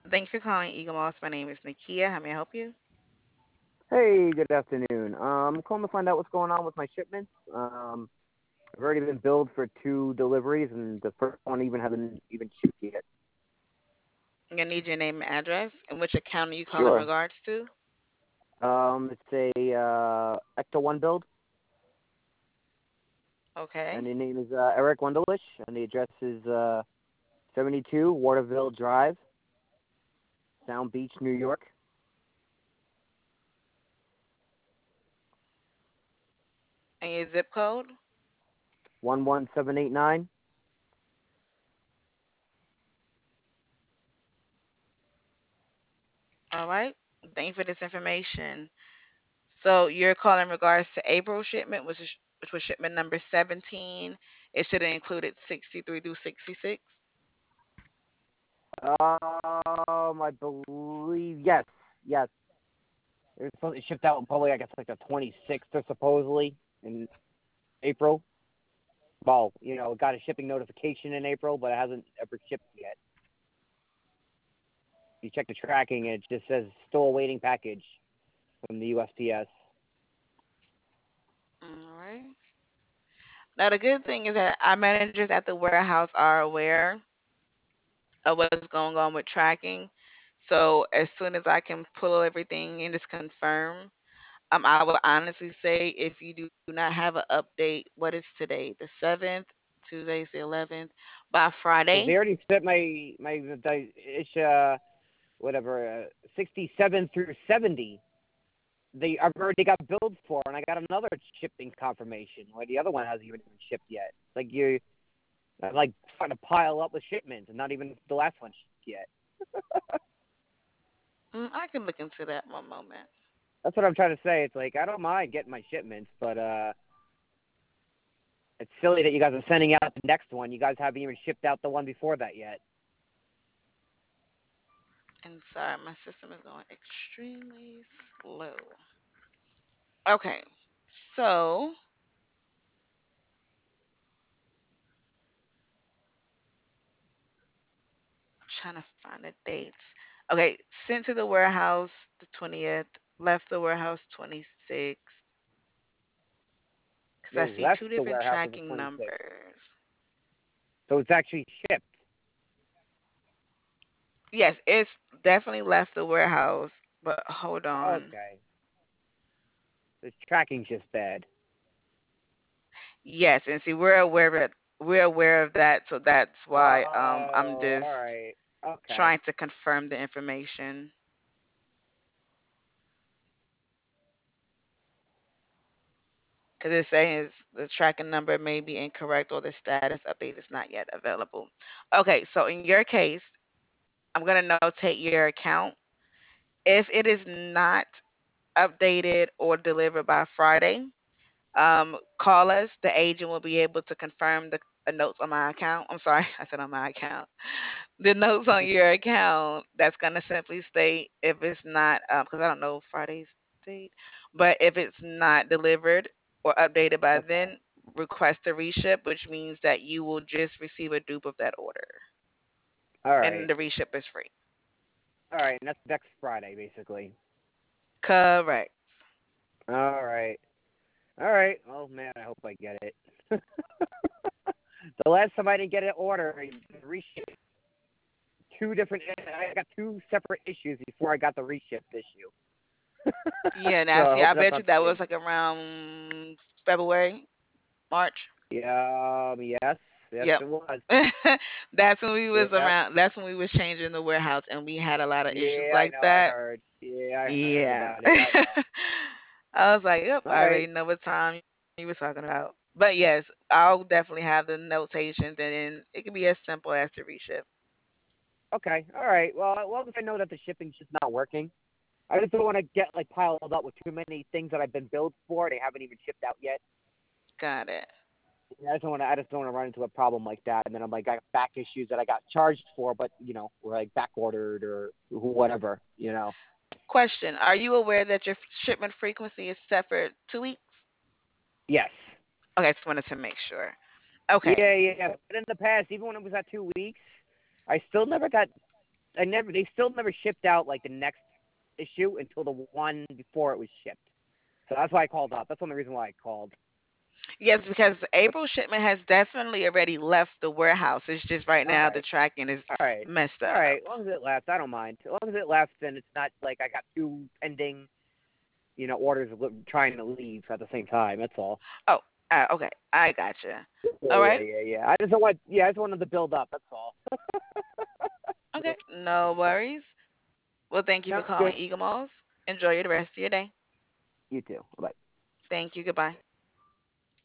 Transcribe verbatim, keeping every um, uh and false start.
Thank you for calling Eagle Moss. My name is Nakia. How may I help you? Hey, good afternoon. Um, I'm calling to find out what's going on with my shipments. Um, I've already been billed for two deliveries, and the first one even hasn't even shipped yet. I'm gonna need your name and address and which account are you calling in Sure. regards to? Um, it's a uh, Ecto One build, Okay. and the name is uh, Eric Wunderlich, and the address is uh, seventy-two Waterville Drive, Sound Beach, New York. And your zip code? One one seven eight nine. All right. Thank you for this information. So you're calling in regards to April shipment, which is which was shipment number seventeen. It should have included sixty-three through sixty-six. Um, I believe yes, yes. It was supposed to shipped out probably I guess like the twenty-sixth or supposedly in April. Well, you know, got a shipping notification in April, but it hasn't ever shipped yet. You check the tracking, it just says still awaiting package from the U S P S. All right. Now the good thing is that our managers at the warehouse are aware of what's going on with tracking. So as soon as I can pull everything and just confirm, um, I would honestly say if you do not have an update, what is today? The seventh, Tuesday's the eleventh. By Because Friday, they already set my my it's uh whatever uh, sixty-seven through seventy. They I've already got billed for, and I got another shipping confirmation where the other one hasn't even been shipped yet. Like you, I'm like trying to pile up with shipments, and not even the last one shipped yet. mm, I can look into that one moment. That's what I'm trying to say. It's like I don't mind getting my shipments, but uh, it's silly that you guys are sending out the next one. You guys haven't even shipped out the one before that yet. And sorry, my system is going extremely slow. Okay, so trying to find the dates. Okay, sent to the warehouse the twentieth, left the warehouse twenty-sixth. Because I It see left two the different warehouse on the tracking twenty-sixth, numbers. so it's actually shipped. Yes, it's definitely left the warehouse, but hold on. Okay, the tracking's just bad. Yes, and see, we're aware of it. We're aware of that, so that's why um I'm Oh, just all right. Okay. trying to confirm the information because it's saying it's, the tracking number may be incorrect or the status update is not yet available. Okay, so in your case, I'm gonna notate your account. If it is not updated or delivered by Friday, um, call us. The agent will be able to confirm the uh, notes on my account. I'm sorry, I said on my account. The notes on your account that's gonna simply state if it's not, because I don't know Friday's date, but if it's not delivered or updated by Okay. then, request a reship, which means that you will just receive a dupe of that order, All and right. the reship is free. All right. And that's next Friday, basically. Correct. All right. All right. Oh man, I hope I get it. The last time I didn't get an order, I reshipped two different. I got two separate issues before I got the reshipped issue. Yeah, So now I see, hope I that's bet not you that the was case. like around February, March. Yeah. Um. Yes. Yes, Yep. it was. That's when we was Yeah. around. That's when we was changing the warehouse, and we had a lot of issues Yeah. I like know. I that. heard. Yeah. I heard Yeah. about it. I know. I was like, yep, All I right. already know what time you was talking about. But yes, I'll definitely have the notations, and then it can be as simple as to reship. Okay. All right. Well, as long as I know that the shipping's just not working. I just don't want to get like piled up with too many things that I've been billed for. They haven't even shipped out yet. Got it. I just don't want to. I just don't want to run into a problem like that, and then I'm like, I got back issues that I got charged for, but you know, were like back ordered or whatever. You know. Question: Are you aware that your shipment frequency is set for two weeks? Yes. Okay, just wanted to make sure. Okay. Yeah, yeah. But in the past, even when it was at two weeks, I still never got. I never. They still never shipped out like the next issue until the one before it was shipped. So that's why I called up. That's one of the reasons why I called. Yes, because April shipment has definitely already left the warehouse. It's just right All now the right. tracking is All right. messed All up. right. As long as it left, I don't mind. As long as it left, then it's not like I got two pending, you know, orders trying to leave at the same time. That's all. Oh, uh, okay. I gotcha. Yeah, All yeah, right. yeah, yeah. I just don't want. Yeah, I just wanted to build up. That's all. Okay. No worries. Well, thank you for Sounds calling good. Eagle Malls. Enjoy the rest of your day. You too. Bye. Thank you. Goodbye.